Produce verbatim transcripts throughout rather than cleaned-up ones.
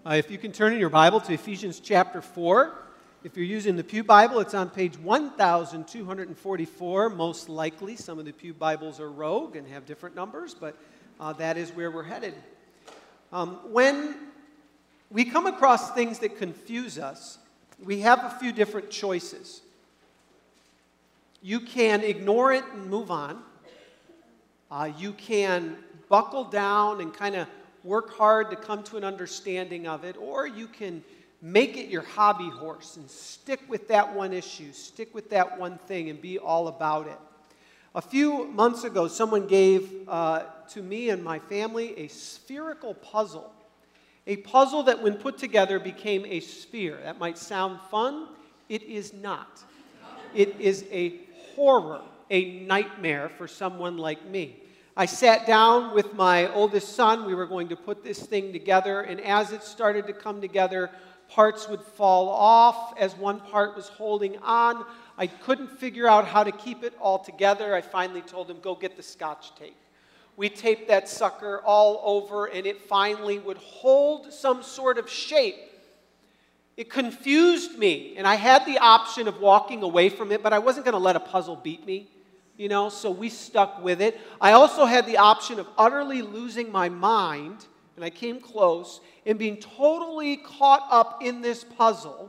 Uh, if you can turn in your Bible to Ephesians chapter four. If you're using the Pew Bible, it's on page one thousand two hundred forty-four, most likely. Some of the Pew Bibles are rogue and have different numbers, but uh, that is where we're headed. Um, when we come across things that confuse us, we have a few different choices. You can ignore it and move on. Uh, you can buckle down and kind of work hard to come to an understanding of it, or you can make it your hobby horse and stick with that one issue, stick with that one thing and be all about it. A few months ago, someone gave uh, to me and my family a spherical puzzle. A puzzle that when put together became a sphere. That might sound fun. It is not. It is a horror, a nightmare for someone like me. I sat down with my oldest son. We were going to put this thing together, and as it started to come together, parts would fall off as one part was holding on. I couldn't figure out how to keep it all together. I finally told him, go get the Scotch tape. We taped that sucker all over, and it finally would hold some sort of shape. It confused me, and I had the option of walking away from it, but I wasn't going to let a puzzle beat me. You know, so we stuck with it. I also had the option of utterly losing my mind, and I came close, and being totally caught up in this puzzle,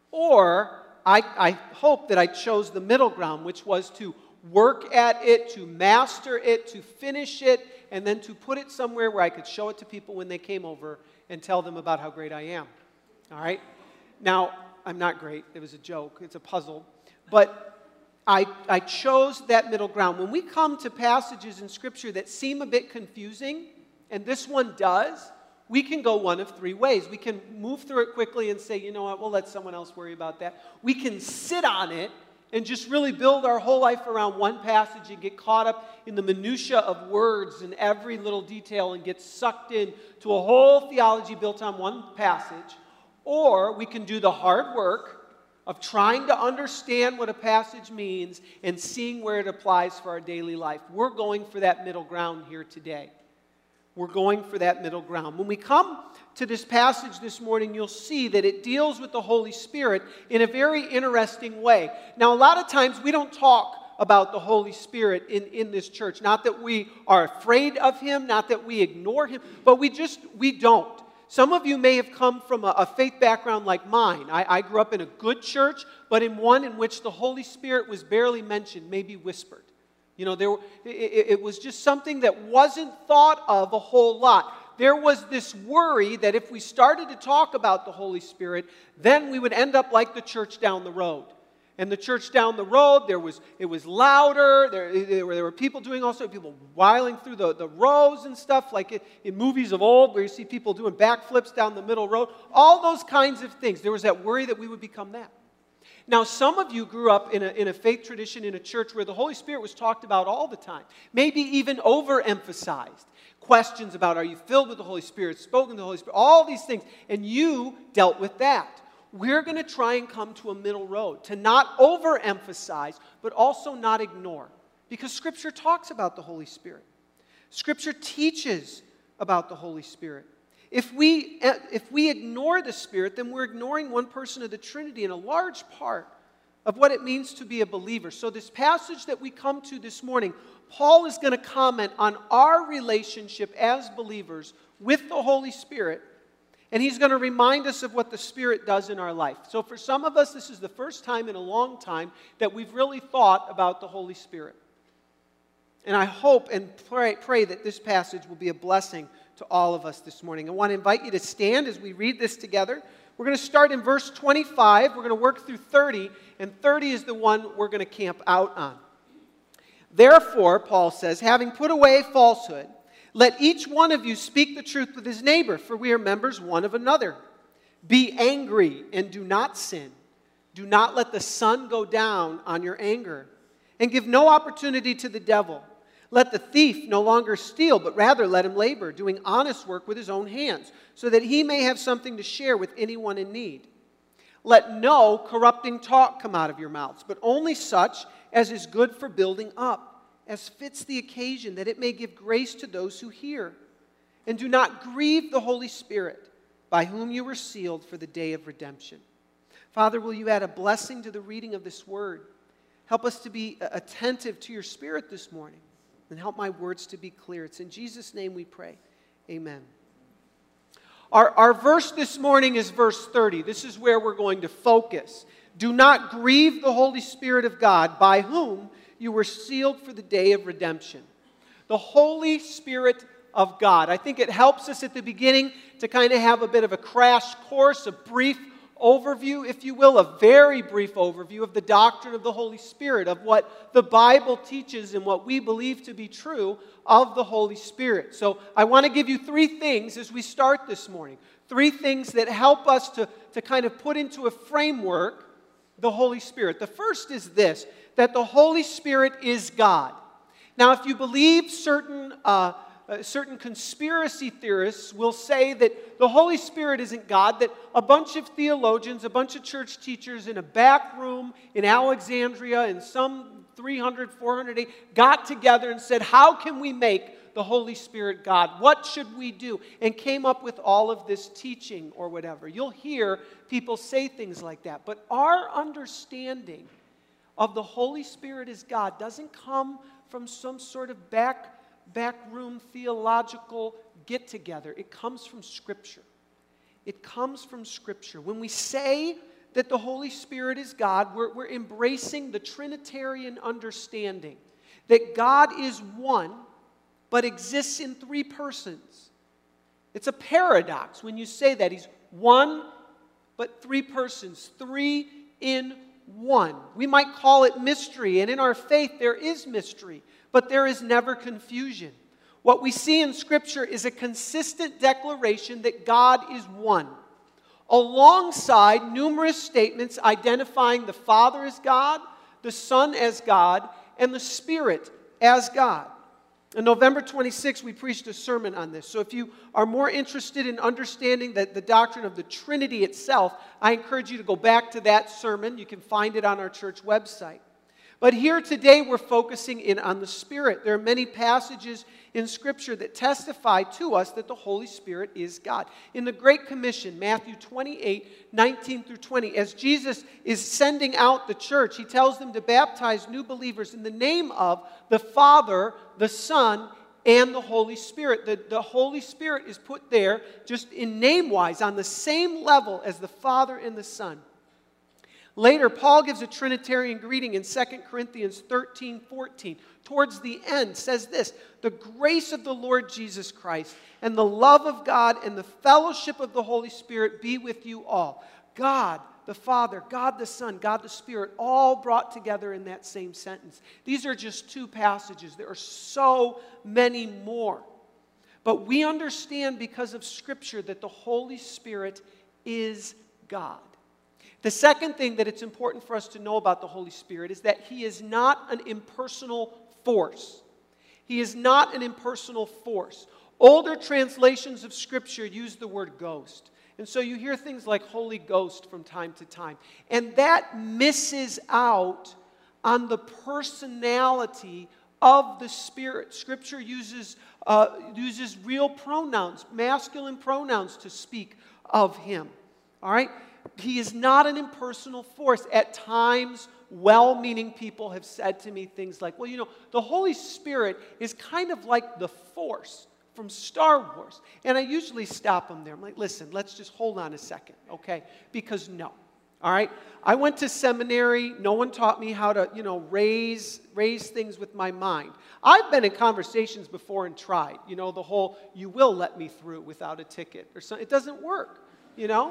or I, I hope that I chose the middle ground, which was to work at it, to master it, to finish it, and then to put it somewhere where I could show it to people when they came over and tell them about how great I am. All right? Now, I'm not great. It was a joke. It's a puzzle. But I, I chose that middle ground. When we come to passages in Scripture that seem a bit confusing, and this one does, we can go one of three ways. We can move through it quickly and say, you know what, we'll let someone else worry about that. We can sit on it and just really build our whole life around one passage and get caught up in the minutia of words and every little detail and get sucked in to a whole theology built on one passage. Or we can do the hard work of trying to understand what a passage means and seeing where it applies for our daily life. We're going for that middle ground here today. We're going for that middle ground. When we come to this passage this morning, you'll see that it deals with the Holy Spirit in a very interesting way. Now, a lot of times we don't talk about the Holy Spirit in, in this church. Not that we are afraid of Him, not that we ignore Him, but we just, we don't. Some of you may have come from a, a faith background like mine. I, I grew up in a good church, but in one in which the Holy Spirit was barely mentioned, maybe whispered. You know, there, it, it was just something that wasn't thought of a whole lot. There was this worry that if we started to talk about the Holy Spirit, then we would end up like the church down the road. And the church down the road, there was it was louder. There, there, were, there were people doing all sorts of people whiling through the, the rows and stuff, like in, in movies of old where you see people doing backflips down the middle road. All those kinds of things. There was that worry that we would become that. Now, some of you grew up in a, in a faith tradition in a church where the Holy Spirit was talked about all the time, maybe even overemphasized. Questions about, are you filled with the Holy Spirit, spoken to the Holy Spirit, all these things, and you dealt with that. We're going to try and come to a middle road, to not overemphasize, but also not ignore. Because Scripture talks about the Holy Spirit. Scripture teaches about the Holy Spirit. If we, if we ignore the Spirit, then we're ignoring one person of the Trinity in a large part of what it means to be a believer. So this passage that we come to this morning, Paul is going to comment on our relationship as believers with the Holy Spirit. And he's going to remind us of what the Spirit does in our life. So for some of us, this is the first time in a long time that we've really thought about the Holy Spirit. And I hope and pray, pray that this passage will be a blessing to all of us this morning. I want to invite you to stand as we read this together. We're going to start in verse twenty-five. We're going to work through thirty, and thirty is the one we're going to camp out on. Therefore, Paul says, having put away falsehood, let each one of you speak the truth with his neighbor, for we are members one of another. Be angry and do not sin. Do not let the sun go down on your anger, and give no opportunity to the devil. Let the thief no longer steal, but rather let him labor, doing honest work with his own hands, so that he may have something to share with anyone in need. Let no corrupting talk come out of your mouths, but only such as is good for building up, as fits the occasion, that it may give grace to those who hear. And do not grieve the Holy Spirit, by whom you were sealed for the day of redemption. Father, will you add a blessing to the reading of this word? Help us to be attentive to your Spirit this morning, and help my words to be clear. It's in Jesus' name we pray. Amen. Our, our verse this morning is verse thirty. This is where we're going to focus. Do not grieve the Holy Spirit of God, by whom you were sealed for the day of redemption. The Holy Spirit of God. I think it helps us at the beginning to kind of have a bit of a crash course, a brief overview, if you will, a very brief overview of the doctrine of the Holy Spirit, of what the Bible teaches and what we believe to be true of the Holy Spirit. So I want to give you three things as we start this morning. Three things that help us to, to kind of put into a framework the Holy Spirit. The first is this, that the Holy Spirit is God. Now, if you believe certain uh, Uh, certain conspiracy theorists will say that the Holy Spirit isn't God, that a bunch of theologians, a bunch of church teachers in a back room in Alexandria in some three hundred, four hundred A D got together and said, how can we make the Holy Spirit God? What should we do? And came up with all of this teaching or whatever. You'll hear people say things like that. But our understanding of the Holy Spirit as God doesn't come from some sort of back backroom theological get-together. It comes from Scripture. It comes from Scripture. When we say that the Holy Spirit is God, we're, we're embracing the Trinitarian understanding that God is one, but exists in three persons. It's a paradox when you say that. He's one, but three persons. Three in one. We might call it mystery, and in our faith there is mystery. But there is never confusion. What we see in Scripture is a consistent declaration that God is one, alongside numerous statements identifying the Father as God, the Son as God, and the Spirit as God. On November twenty-sixth, we preached a sermon on this. So if you are more interested in understanding the, the doctrine of the Trinity itself, I encourage you to go back to that sermon. You can find it on our church website. But here today we're focusing in on the Spirit. There are many passages in Scripture that testify to us that the Holy Spirit is God. In the Great Commission, Matthew twenty-eight, nineteen through twenty, as Jesus is sending out the church, he tells them to baptize new believers in the name of the Father, the Son, and the Holy Spirit. The, the Holy Spirit is put there just in name-wise on the same level as the Father and the Son. Later, Paul gives a Trinitarian greeting in Second Corinthians thirteen, fourteen. Towards the end, says this, the grace of the Lord Jesus Christ and the love of God and the fellowship of the Holy Spirit be with you all. God the Father, God the Son, God the Spirit, all brought together in that same sentence. These are just two passages. There are so many more. But we understand because of Scripture that the Holy Spirit is God. The second thing that it's important for us to know about the Holy Spirit is that He is not an impersonal force. He is not an impersonal force. Older translations of Scripture use the word ghost. And so you hear things like Holy Ghost from time to time. And that misses out on the personality of the Spirit. Scripture uses, uh, uses real pronouns, masculine pronouns to speak of Him. All right? He is not an impersonal force. At times, well-meaning people have said to me things like, well, you know, the Holy Spirit is kind of like the Force from Star Wars. And I usually stop them there. I'm like, listen, let's just hold on a second, okay? Because no, all right? I went to seminary. No one taught me how to, you know, raise, raise things with my mind. I've been in conversations before and tried, you know, the whole, you will let me through without a ticket or something. It doesn't work, you know?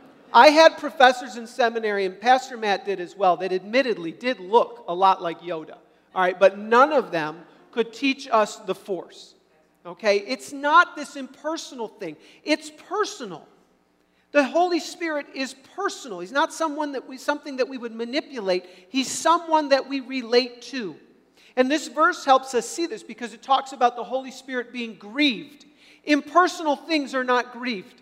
I had professors in seminary, and Pastor Matt did as well, that admittedly did look a lot like Yoda, all right? But none of them could teach us the Force, okay? It's not this impersonal thing. It's personal. The Holy Spirit is personal. He's not someone that we, something that we would manipulate. He's someone that we relate to. And this verse helps us see this because it talks about the Holy Spirit being grieved. Impersonal things are not grieved.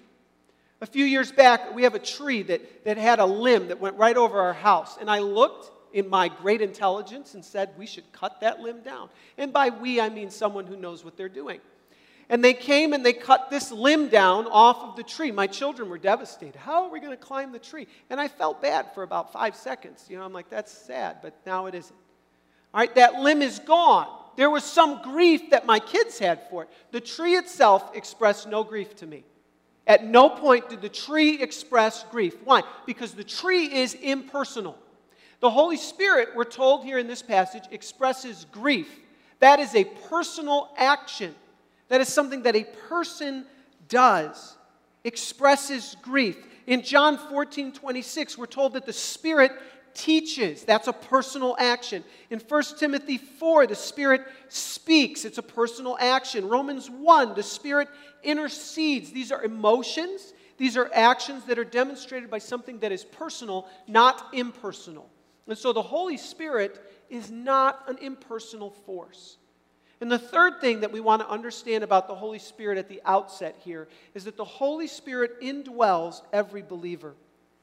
A few years back, we have a tree that, that had a limb that went right over our house. And I looked in my great intelligence and said, we should cut that limb down. And by we, I mean someone who knows what they're doing. And they came and they cut this limb down off of the tree. My children were devastated. How are we going to climb the tree? And I felt bad for about five seconds. You know, I'm like, that's sad, but now it isn't. All right, that limb is gone. There was some grief that my kids had for it. The tree itself expressed no grief to me. At no point did the tree express grief. Why? Because the tree is impersonal. The Holy Spirit, we're told here in this passage, expresses grief. That is a personal action. That is something that a person does, expresses grief. In John fourteen twenty-six, we're told that the Spirit teaches. That's a personal action. In First Timothy four, the Spirit speaks. It's a personal action. Romans one, the Spirit intercedes. These are emotions. These are actions that are demonstrated by something that is personal, not impersonal. And so the Holy Spirit is not an impersonal force. And the third thing that we want to understand about the Holy Spirit at the outset here is that the Holy Spirit indwells every believer.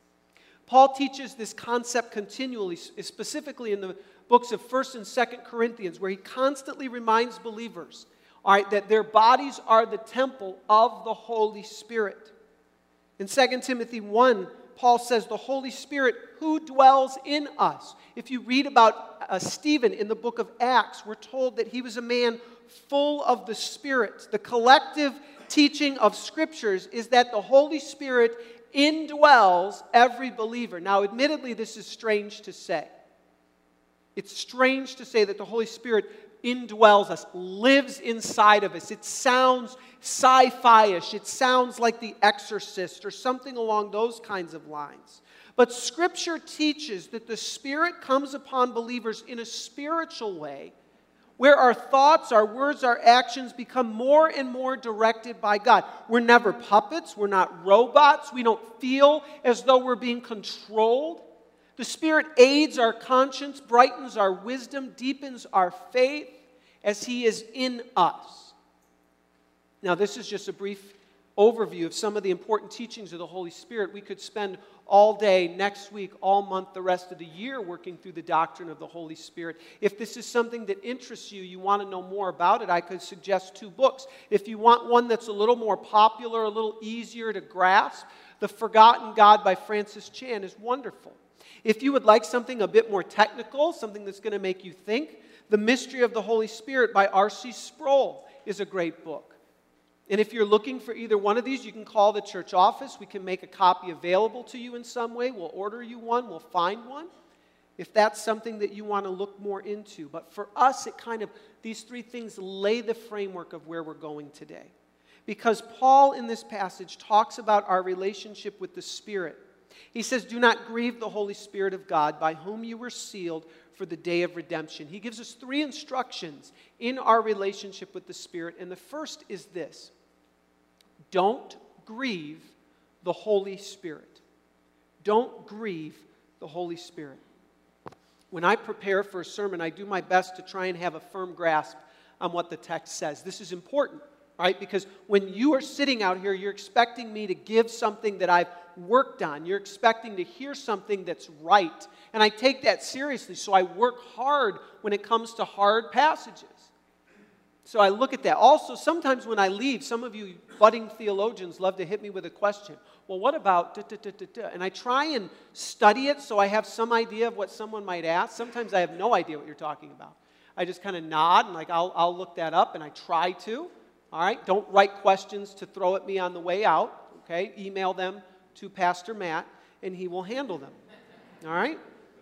Paul teaches this concept continually, specifically in the books of First and Second Corinthians, where he constantly reminds believers, all right, that their bodies are the temple of the Holy Spirit. In Second Timothy one, Paul says the Holy Spirit who dwells in us. If you read about uh, Stephen in the book of Acts, we're told that he was a man full of the Spirit. The collective teaching of Scriptures is that the Holy Spirit indwells every believer. Now, admittedly, this is strange to say. It's strange to say that the Holy Spirit indwells us, lives inside of us. It sounds sci-fi-ish. It sounds like The Exorcist or something along those kinds of lines. But Scripture teaches that the Spirit comes upon believers in a spiritual way, where our thoughts, our words, our actions become more and more directed by God. We're never puppets. We're not robots. We don't feel as though we're being controlled. The Spirit aids our conscience, brightens our wisdom, deepens our faith as He is in us. Now, this is just a brief overview of some of the important teachings of the Holy Spirit. We could spend all day, next week, all month, the rest of the year working through the doctrine of the Holy Spirit. If this is something that interests you, you want to know more about it, I could suggest two books. If you want one that's a little more popular, a little easier to grasp, The Forgotten God by Francis Chan is wonderful. If you would like something a bit more technical, something that's going to make you think, The Mystery of the Holy Spirit by R C Sproul is a great book. And if you're looking for either one of these, you can call the church office. We can make a copy available to you in some way. We'll order you one. We'll find one, if that's something that you want to look more into. But for us, it kind of, these three things lay the framework of where we're going today. Because Paul in this passage talks about our relationship with the Spirit. He says, do not grieve the Holy Spirit of God, by whom you were sealed for the day of redemption. He gives us three instructions in our relationship with the Spirit. And the first is this: don't grieve the Holy Spirit. Don't grieve the Holy Spirit. When I prepare for a sermon, I do my best to try and have a firm grasp on what the text says. This is important, right? Because when you are sitting out here, you're expecting me to give something that I've worked on. You're expecting to hear something that's right. And I take that seriously, so I work hard when it comes to hard passages. So I look at that. Also, sometimes when I leave, some of you budding theologians love to hit me with a question. Well, what about da, da, da, da, da? And I try and study it so I have some idea of what someone might ask. Sometimes I have no idea what you're talking about. I just kind of nod and like, I'll, I'll look that up, and I try to. All right? Don't write questions to throw at me on the way out. Okay? Email them to Pastor Matt, and he will handle them. All right?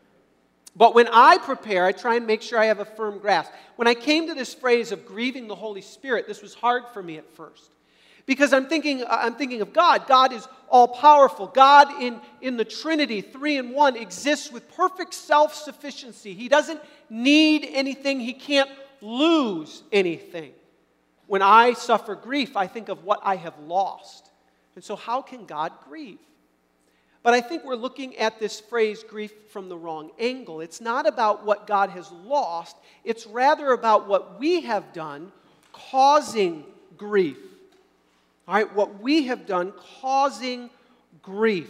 But when I prepare, I try and make sure I have a firm grasp. When I came to this phrase of grieving the Holy Spirit, this was hard for me at first. Because I'm thinking, I'm thinking of God. God is all-powerful. God in, in the Trinity, three in one, exists with perfect self-sufficiency. He doesn't need anything. He can't lose anything. When I suffer grief, I think of what I have lost. And so how can God grieve? But I think we're looking at this phrase, grief, from the wrong angle. It's not about what God has lost. It's rather about what we have done causing grief. All right, what we have done causing grief.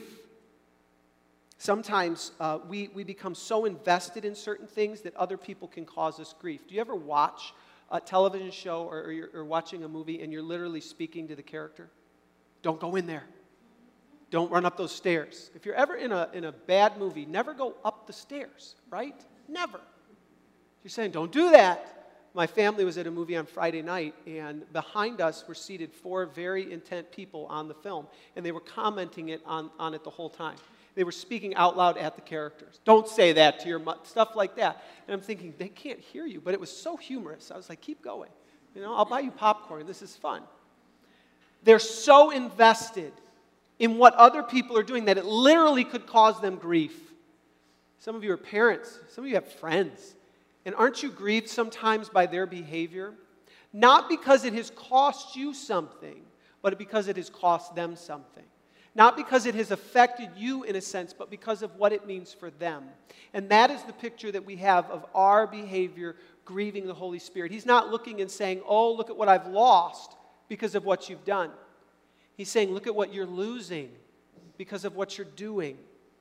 Sometimes uh, we, we become so invested in certain things that other people can cause us grief. Do you ever watch a television show or, or you're or watching a movie and you're literally speaking to the character? Don't go in there. Don't run up those stairs. If you're ever in a, in a bad movie, never go up the stairs, right? Never. You're saying, don't do that. My family was at a movie on Friday night, and behind us were seated four very intent people on the film, and they were commenting it on, on it the whole time. They were speaking out loud at the characters. Don't say that to your mother, stuff like that. And I'm thinking, they can't hear you, but it was so humorous. I was like, keep going. You know, I'll buy you popcorn. This is fun. They're so invested in what other people are doing that it literally could cause them grief. Some of you are parents. Some of you have friends. And aren't you grieved sometimes by their behavior? Not because it has cost you something, but because it has cost them something. Not because it has affected you in a sense, but because of what it means for them. And that is the picture that we have of our behavior grieving the Holy Spirit. He's not looking and saying, oh, look at what I've lost because of what you've done. He's saying, look at what you're losing because of what you're doing.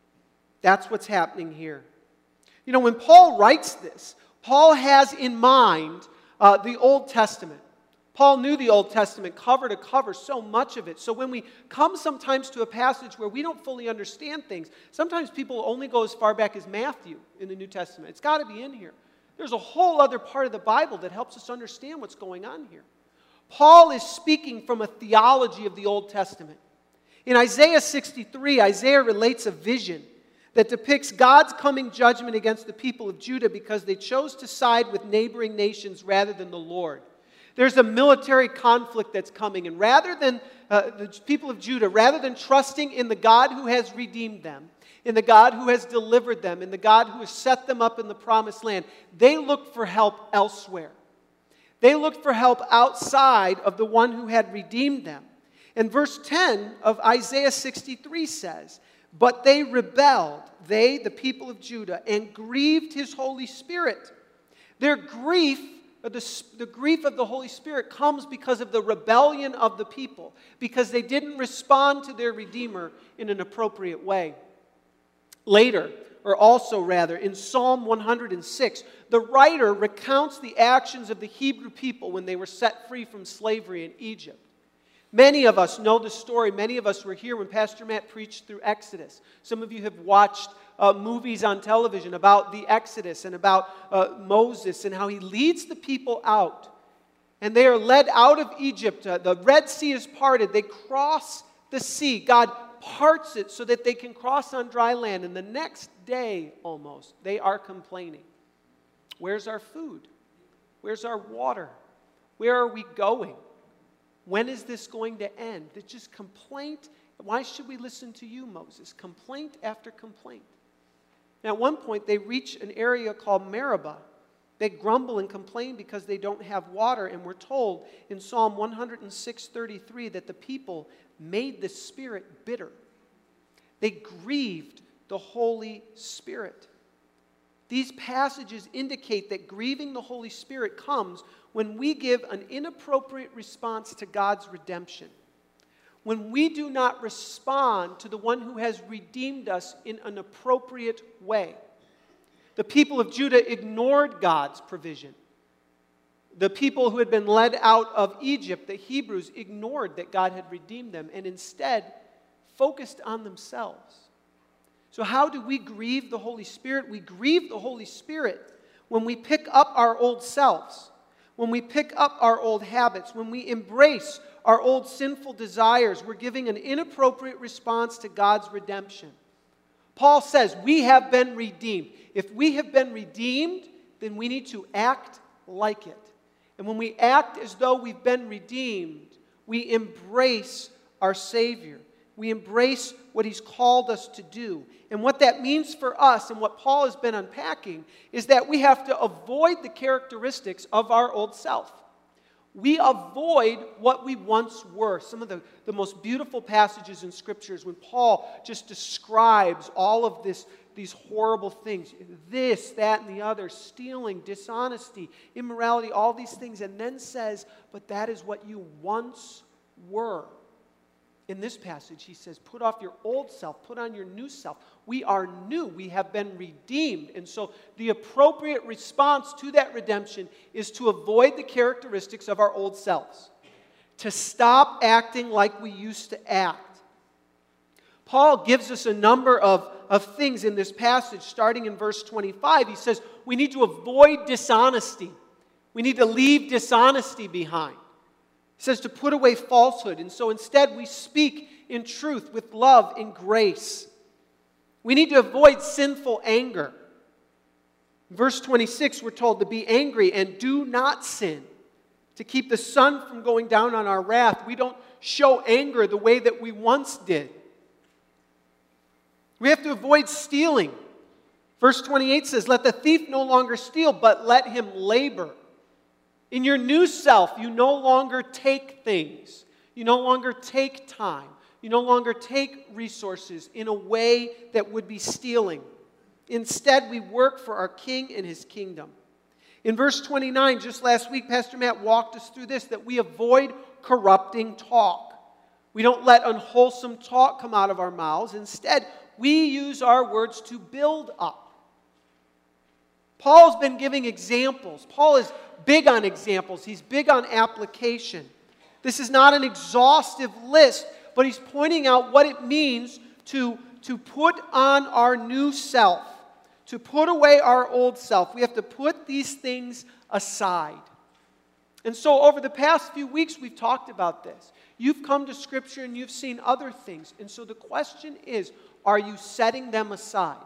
That's what's happening here. You know, when Paul writes this, Paul has in mind uh, the Old Testament. Paul knew the Old Testament cover to cover, so much of it. So when we come sometimes to a passage where we don't fully understand things, sometimes people only go as far back as Matthew in the New Testament. It's got to be in here. There's a whole other part of the Bible that helps us understand what's going on here. Paul is speaking from a theology of the Old Testament. In Isaiah sixty-three, Isaiah relates a vision that depicts God's coming judgment against the people of Judah because they chose to side with neighboring nations rather than the Lord. There's a military conflict that's coming, and rather than uh, the people of Judah, rather than trusting in the God who has redeemed them, in the God who has delivered them, in the God who has set them up in the promised land, they looked for help elsewhere. They looked for help outside of the one who had redeemed them. And verse ten of Isaiah sixty-three says, but they rebelled, they, the people of Judah, and grieved his Holy Spirit. Their grief, the, the grief of the Holy Spirit comes because of the rebellion of the people, because they didn't respond to their Redeemer in an appropriate way. Later, or also rather, in Psalm one hundred six, the writer recounts the actions of the Hebrew people when they were set free from slavery in Egypt. Many of us know the story. Many of us were here when Pastor Matt preached through Exodus. Some of you have watched uh, movies on television about the Exodus and about uh, Moses and how he leads the people out. And they are led out of Egypt. Uh, the Red Sea is parted. They cross the sea. God parts it so that they can cross on dry land. And the next day, almost, they are complaining. Where's our food? Where's our water? Where are we going? When is this going to end? It's just complaint. Why should we listen to you, Moses? Complaint after complaint. Now, at one point, they reach an area called Meribah. They grumble and complain because they don't have water. And we're told in Psalm one hundred six thirty-three that the people made the Spirit bitter. They grieved the Holy Spirit. These passages indicate that grieving the Holy Spirit comes when we give an inappropriate response to God's redemption. When we do not respond to the one who has redeemed us in an appropriate way. The people of Judah ignored God's provision. The people who had been led out of Egypt, the Hebrews, ignored that God had redeemed them and instead focused on themselves. So how do we grieve the Holy Spirit? We grieve the Holy Spirit when we pick up our old selves, when we pick up our old habits, when we embrace our old sinful desires. We're giving an inappropriate response to God's redemption. Paul says we have been redeemed. If we have been redeemed, then we need to act like it. And when we act as though we've been redeemed, we embrace our Savior. We embrace what He's called us to do. And what that means for us, and what Paul has been unpacking, is that we have to avoid the characteristics of our old self. We avoid what we once were. Some of the, the most beautiful passages in Scriptures when Paul just describes all of this, these horrible things. This, that, and the other. Stealing, dishonesty, immorality, all these things. And then says, but that is what you once were. In this passage, he says, put off your old self, put on your new self. We are new. We have been redeemed. And so the appropriate response to that redemption is to avoid the characteristics of our old selves, to stop acting like we used to act. Paul gives us a number of, of things in this passage, starting in verse twenty-five. He says we need to avoid dishonesty. We need to leave dishonesty behind. He says to put away falsehood, and so instead we speak in truth with love and grace. We need to avoid sinful anger. In verse twenty-six, we're told to be angry and do not sin, to keep the sun from going down on our wrath. We don't show anger the way that we once did. We have to avoid stealing. Verse twenty-eight says, let the thief no longer steal, but let him labor. In your new self, you no longer take things. You no longer take time. You no longer take resources in a way that would be stealing. Instead, we work for our King and His kingdom. In verse twenty-nine, just last week, Pastor Matt walked us through this, that we avoid corrupting talk. We don't let unwholesome talk come out of our mouths. Instead, we use our words to build up. Paul's been giving examples. Paul is big on examples. He's big on application. This is not an exhaustive list, but he's pointing out what it means to, to put on our new self, to put away our old self. We have to put these things aside. And so over the past few weeks, we've talked about this. You've come to Scripture and you've seen other things. And so the question is, are you setting them aside?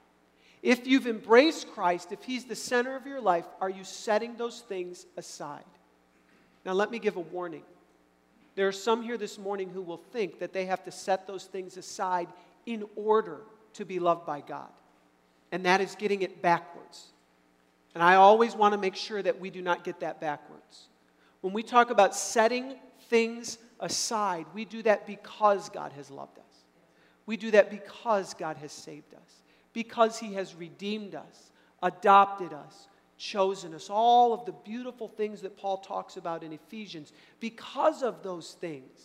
If you've embraced Christ, if He's the center of your life, are you setting those things aside? Now let me give a warning. There are some here this morning who will think that they have to set those things aside in order to be loved by God. And that is getting it backwards. And I always want to make sure that we do not get that backwards. When we talk about setting things aside, we do that because God has loved us. We do that because God has saved us. Because He has redeemed us, adopted us, chosen us. All of the beautiful things that Paul talks about in Ephesians. Because of those things,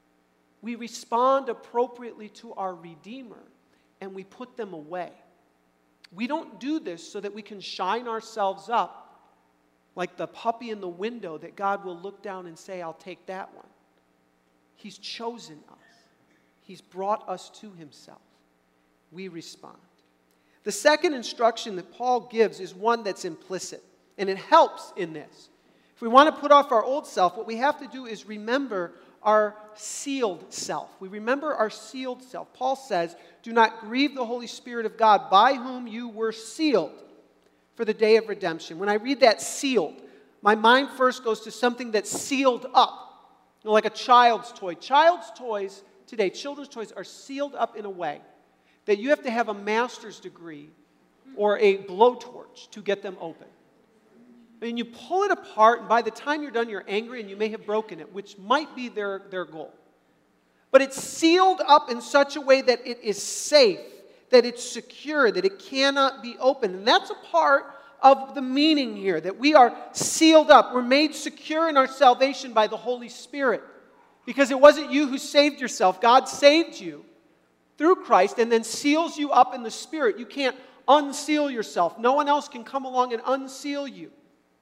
we respond appropriately to our Redeemer and we put them away. We don't do this so that we can shine ourselves up like the puppy in the window that God will look down and say, I'll take that one. He's chosen us. He's brought us to Himself. We respond. The second instruction that Paul gives is one that's implicit, and it helps in this. If we want to put off our old self, what we have to do is remember our sealed self. We remember our sealed self. Paul says, do not grieve the Holy Spirit of God, by whom you were sealed for the day of redemption. When I read that sealed, my mind first goes to something that's sealed up, you know, like a child's toy. Child's toys today, children's toys are sealed up in a way that you have to have a master's degree or a blowtorch to get them open. I mean, you pull it apart, and by the time you're done, you're angry, and you may have broken it, which might be their, their goal. But it's sealed up in such a way that it is safe, that it's secure, that it cannot be opened. And that's a part of the meaning here, that we are sealed up. We're made secure in our salvation by the Holy Spirit. Because it wasn't you who saved yourself. God saved you through Christ and then seals you up in the Spirit. You can't unseal yourself. No one else can come along and unseal you.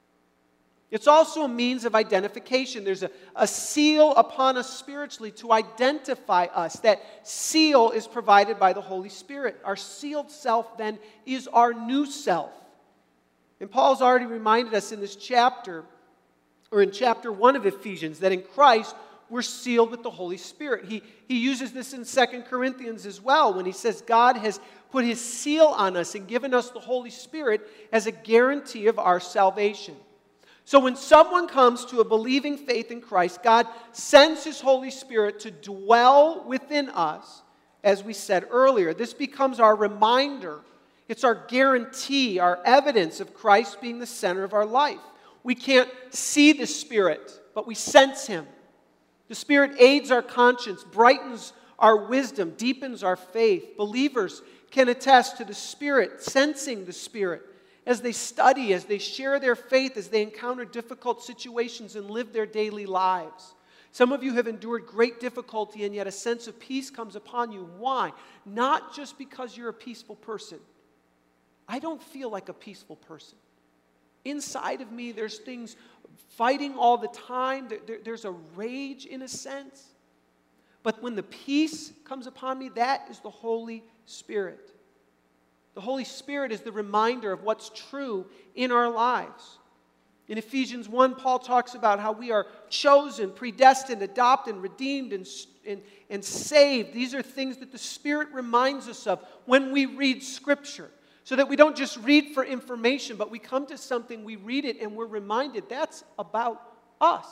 It's also a means of identification. There's a, a seal upon us spiritually to identify us. That seal is provided by the Holy Spirit. Our sealed self then is our new self. And Paul's already reminded us in this chapter, or in chapter one of Ephesians, that in Christ we're sealed with the Holy Spirit. He, he uses this in Second Corinthians as well when he says God has put His seal on us and given us the Holy Spirit as a guarantee of our salvation. So when someone comes to a believing faith in Christ, God sends His Holy Spirit to dwell within us, as we said earlier. This becomes our reminder. It's our guarantee, our evidence of Christ being the center of our life. We can't see the Spirit, but we sense Him. The Spirit aids our conscience, brightens our wisdom, deepens our faith. Believers can attest to the Spirit, sensing the Spirit, as they study, as they share their faith, as they encounter difficult situations and live their daily lives. Some of you have endured great difficulty, and yet a sense of peace comes upon you. Why? Not just because you're a peaceful person. I don't feel like a peaceful person. Inside of me, there's things fighting all the time. There, there, there's a rage in a sense. But when the peace comes upon me, that is the Holy Spirit. The Holy Spirit is the reminder of what's true in our lives. In Ephesians one, Paul talks about how we are chosen, predestined, adopted, redeemed, and, and, and saved. These are things that the Spirit reminds us of when we read Scripture. So that we don't just read for information, but we come to something, we read it, and we're reminded that's about us.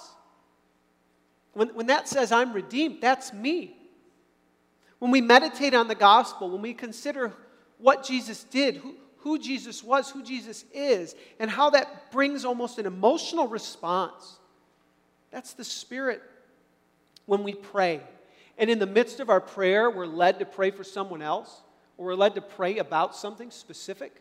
When, when that says I'm redeemed, that's me. When we meditate on the gospel, when we consider what Jesus did, who, who Jesus was, who Jesus is, and how that brings almost an emotional response, that's the Spirit when we pray. And in the midst of our prayer, we're led to pray for someone else, or we're led to pray about something specific.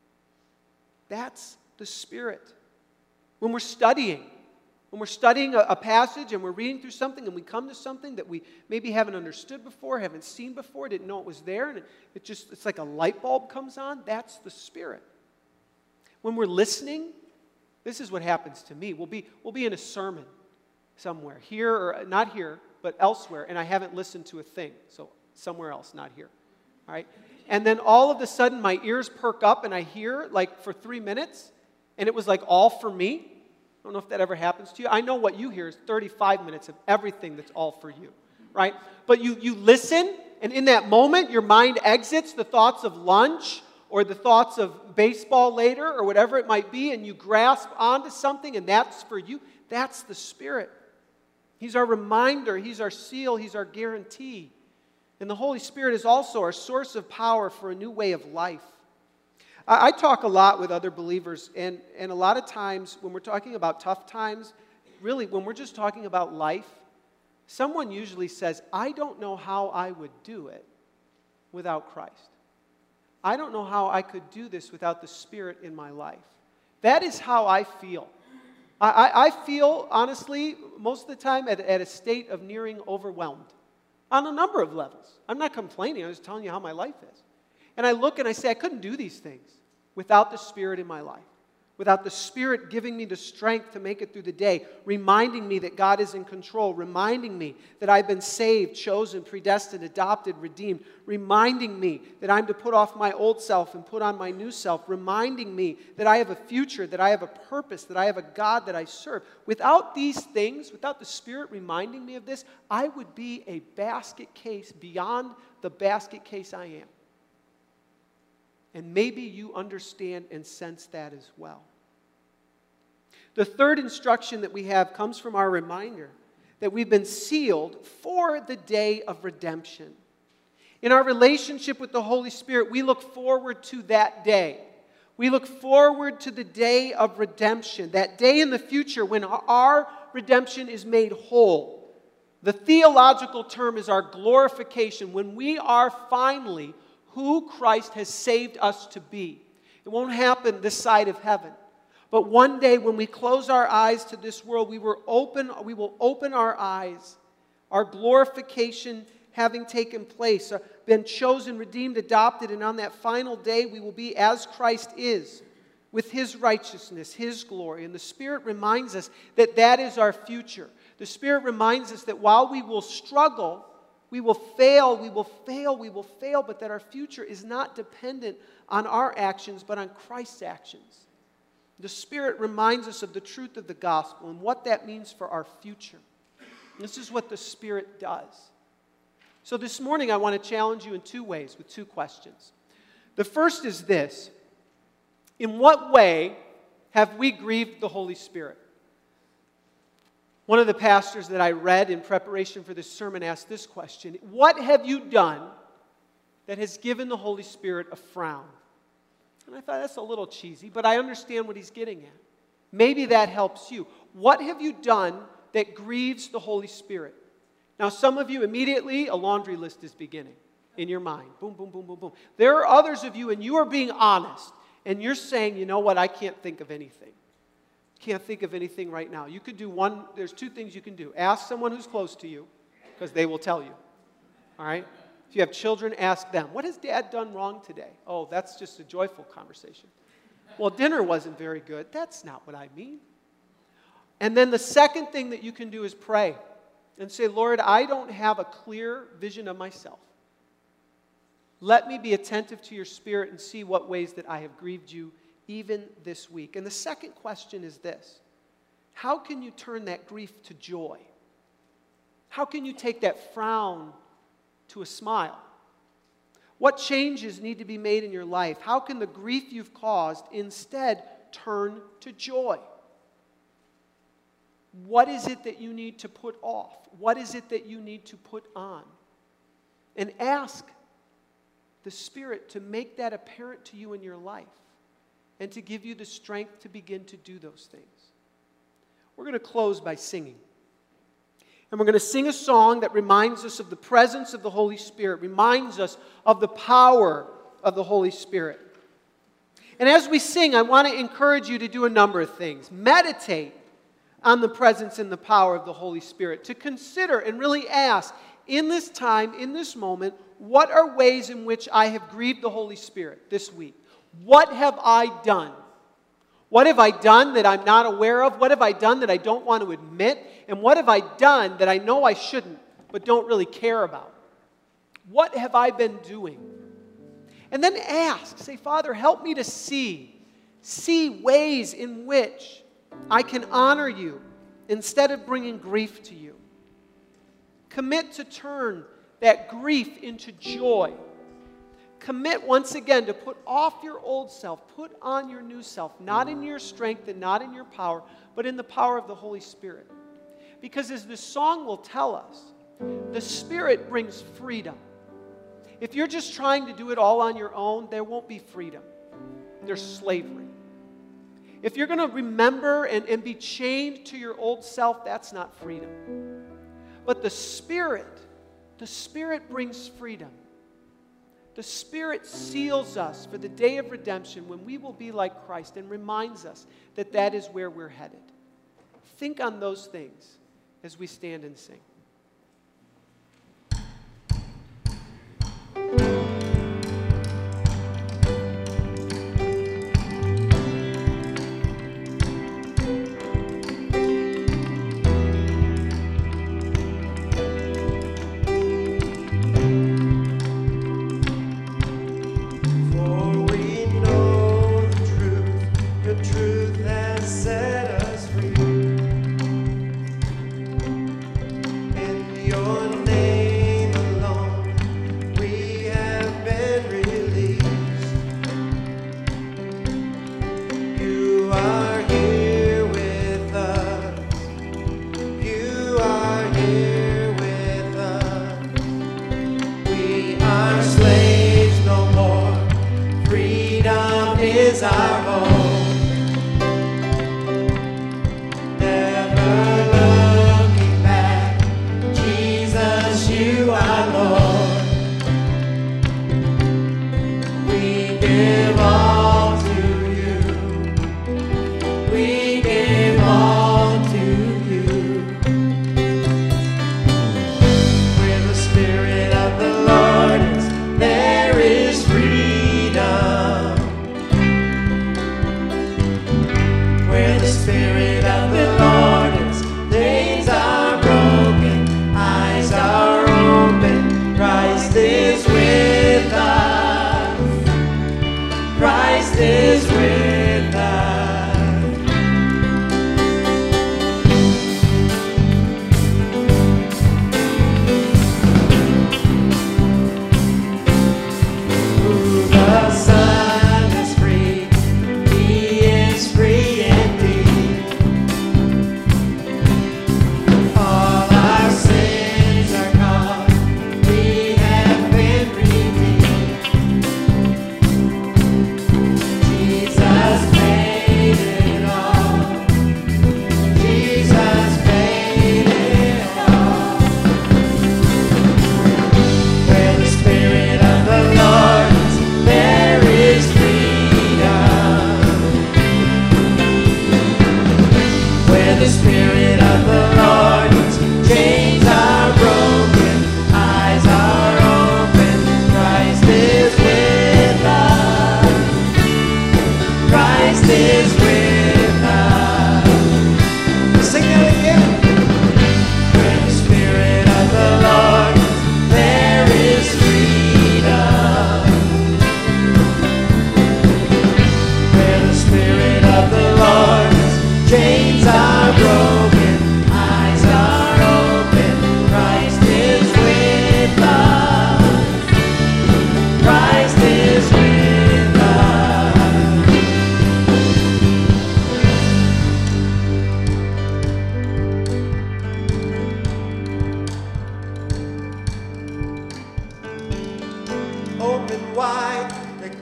That's the Spirit. When we're studying, when we're studying a, a passage and we're reading through something and we come to something that we maybe haven't understood before, haven't seen before, didn't know it was there, and it, it just, it's like a light bulb comes on, that's the Spirit. When we're listening, this is what happens to me. We'll be, we'll be in a sermon somewhere, here or not here, but elsewhere, and I haven't listened to a thing, so somewhere else, not here. All right? And then all of a sudden my ears perk up and I hear like for three minutes and it was like all for me. I don't know if that ever happens to you. I know what you hear is thirty-five minutes of everything that's all for you, right? But you, you listen, and in that moment your mind exits the thoughts of lunch or the thoughts of baseball later or whatever it might be, and you grasp onto something and that's for you. That's the Spirit. He's our reminder. He's our seal. He's our guarantee. And the Holy Spirit is also our source of power for a new way of life. I, I talk a lot with other believers, and, and a lot of times when we're talking about tough times, really when we're just talking about life, someone usually says, I don't know how I would do it without Christ. I don't know how I could do this without the Spirit in my life. That is how I feel. I, I, I feel, honestly, most of the time at, at a state of nearing overwhelmed. On a number of levels. I'm not complaining. I'm just telling you how my life is. And I look and I say, I couldn't do these things without the Spirit in my life. Without the Spirit giving me the strength to make it through the day, reminding me that God is in control, reminding me that I've been saved, chosen, predestined, adopted, redeemed, reminding me that I'm to put off my old self and put on my new self, reminding me that I have a future, that I have a purpose, that I have a God that I serve. Without these things, without the Spirit reminding me of this, I would be a basket case beyond the basket case I am. And maybe you understand and sense that as well. The third instruction that we have comes from our reminder that we've been sealed for the day of redemption. In our relationship with the Holy Spirit, we look forward to that day. We look forward to the day of redemption, that day in the future when our redemption is made whole. The theological term is our glorification, when we are finally who Christ has saved us to be. It won't happen this side of heaven. But one day when we close our eyes to this world, we will open, we will open our eyes, our glorification having taken place, been chosen, redeemed, adopted, and on that final day we will be as Christ is, with His righteousness, His glory. And the Spirit reminds us that that is our future. The Spirit reminds us that while we will struggle, we will fail, we will fail, we will fail, but that our future is not dependent on our actions, but on Christ's actions. The Spirit reminds us of the truth of the gospel and what that means for our future. This is what the Spirit does. So this morning I want to challenge you in two ways with two questions. The first is this: in what way have we grieved the Holy Spirit? One of the pastors that I read in preparation for this sermon asked this question: what have you done that has given the Holy Spirit a frown? And I thought, that's a little cheesy, but I understand what he's getting at. Maybe that helps you. What have you done that grieves the Holy Spirit? Now, some of you, immediately, a laundry list is beginning in your mind. Boom, boom, boom, boom, boom. There are others of you, and you are being honest, and you're saying, you know what, I can't think of anything. Can't think of anything right now. You could do one, there's two things you can do. Ask someone who's close to you, because they will tell you. All right? If you have children, ask them, what has Dad done wrong today? Oh, that's just a joyful conversation. Well, dinner wasn't very good. That's not what I mean. And then the second thing that you can do is pray and say, Lord, I don't have a clear vision of myself. Let me be attentive to your Spirit and see what ways that I have grieved you even this week. And the second question is this: how can you turn that grief to joy? How can you take that frown to a smile? What changes need to be made in your life? How can the grief you've caused instead turn to joy? What is it that you need to put off? What is it that you need to put on? And ask the Spirit to make that apparent to you in your life and to give you the strength to begin to do those things. We're going to close by singing. And we're going to sing a song that reminds us of the presence of the Holy Spirit, reminds us of the power of the Holy Spirit. And as we sing, I want to encourage you to do a number of things. Meditate on the presence and the power of the Holy Spirit. To consider and really ask, in this time, in this moment, what are ways in which I have grieved the Holy Spirit this week? What have I done? What have I done that I'm not aware of? What have I done that I don't want to admit? And what have I done that I know I shouldn't, but don't really care about? What have I been doing? And then ask, say, Father, help me to see, see ways in which I can honor you instead of bringing grief to you. Commit to turn that grief into joy. Commit once again to put off your old self, put on your new self, not in your strength and not in your power, but in the power of the Holy Spirit. Because as this song will tell us, the Spirit brings freedom. If you're just trying to do it all on your own, there won't be freedom. There's slavery. If you're going to remember and, and be chained to your old self, that's not freedom. But the Spirit, the Spirit brings freedom. The Spirit seals us for the day of redemption when we will be like Christ and reminds us that that is where we're headed. Think on those things as we stand and sing.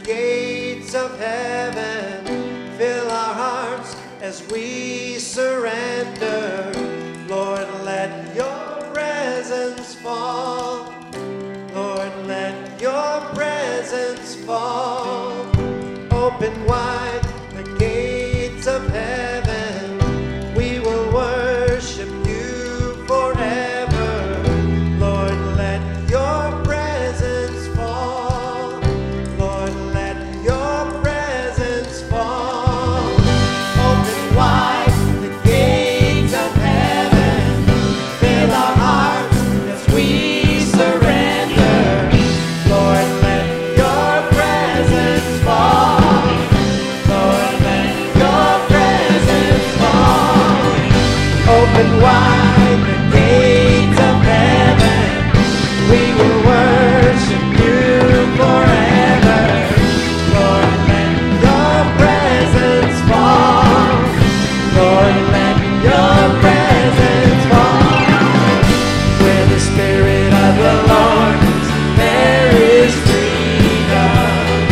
gates of heaven fill our hearts as we surrender. Lord, let your presence fall. Lord, let your presence fall. Open wide the gates of heaven. We will worship you forever. Lord, let your presence fall. Lord, let your presence fall. Open wide the gates of heaven. Fill our hearts as we surrender. Lord, let your presence fall. Lord, let your presence fall. Open wide the gates of heaven. We will worship you forever. Lord, let your presence fall. Lord, let your presence fall. Where the Spirit of the Lord is, there is freedom.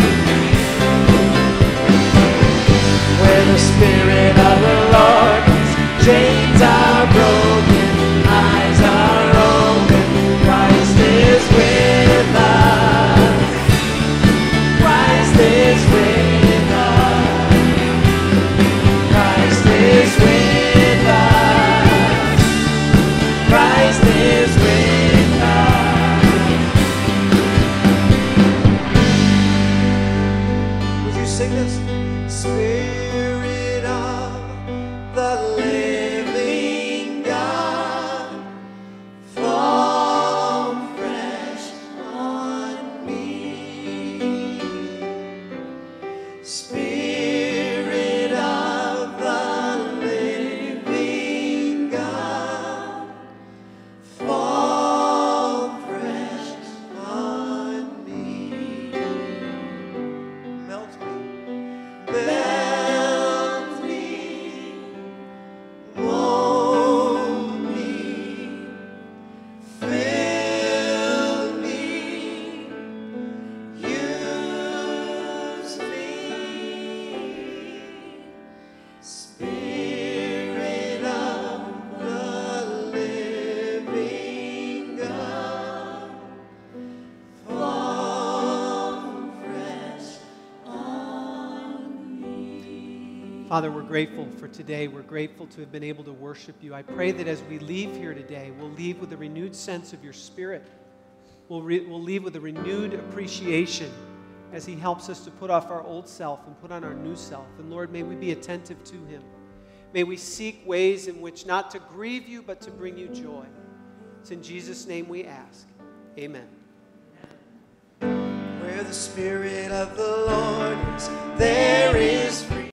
Where the Spirit of the Lord is, chains are broken, eyes are open. Christ is with us. Christ is with us. Christ is with us. Christ is with us. Would you sing this? Spirit of the living God, fall fresh on me. Spirit of the living God, fall fresh on me. Melt me. Melt me. Mold me. Fill me. Use me. Spirit of the living God, fall fresh on me. Father, we're grateful for today. We're grateful to have been able to worship you. I pray that as we leave here today, we'll leave with a renewed sense of your Spirit. We'll, re- we'll leave with a renewed appreciation as he helps us to put off our old self and put on our new self. And Lord, may we be attentive to him. May we seek ways in which not to grieve you, but to bring you joy. It's in Jesus' name we ask. Amen. Where the Spirit of the Lord is, there is freedom.